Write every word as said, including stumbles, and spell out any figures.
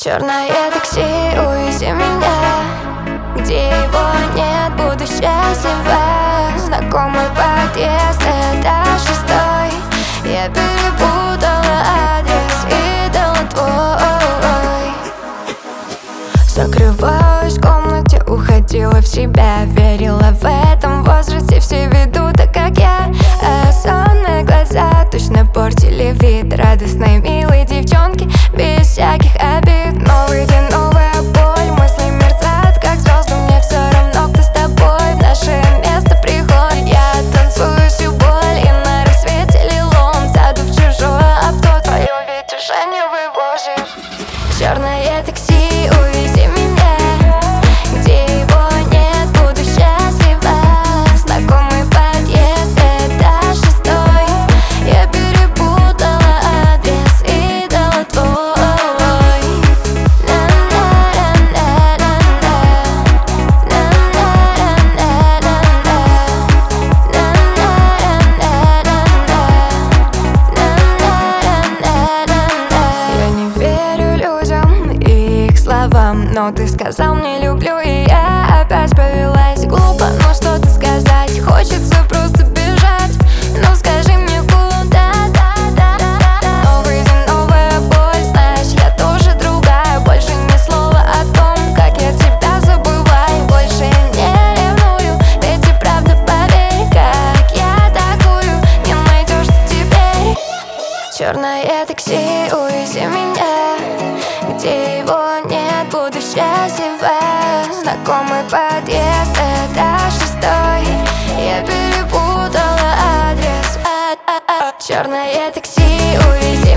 Черное такси, увези меня, где его нет, буду счастлива. Знакомый подъезд, этаж шестой. Я перепутала адрес и дала твой. Закрывалась в комнате, уходила в себя. Верила в этом возрасте, все ведут так, как я. А сонные глаза точно портили вид радостной, милой девчонки без всяких обид. Новый день, новая боль, мысли мерцают, как звезды. Мне все равно, кто с тобой. В наше место приходит. Я танцую всю боль, и на рассвете лилом сяду в чужое авто. Твое ведь уже не вывозишь. Черное такси, увези меня, где его нет, буду счастлива. Знакомый подъезд, этаж шестой. Я перепутала адрес и дала твой. Я не верю людям и их словам, но ты сказал мне люблю, и я опять повелась глупо. Но что-то сказать хочется просто бежать. Ну скажи мне куда? Новый день, новая боль, знаешь, я тоже другая. Больше ни слова о том, как я тебя забываю. Больше не ревную, ведь и правда поверь, как я такую не найдешь ты теперь. Черное такси, увези меня, где его нет, буду счастлива. Знакомый подъезд, этаж шестой. Я перепутала адрес. Черное такси, увези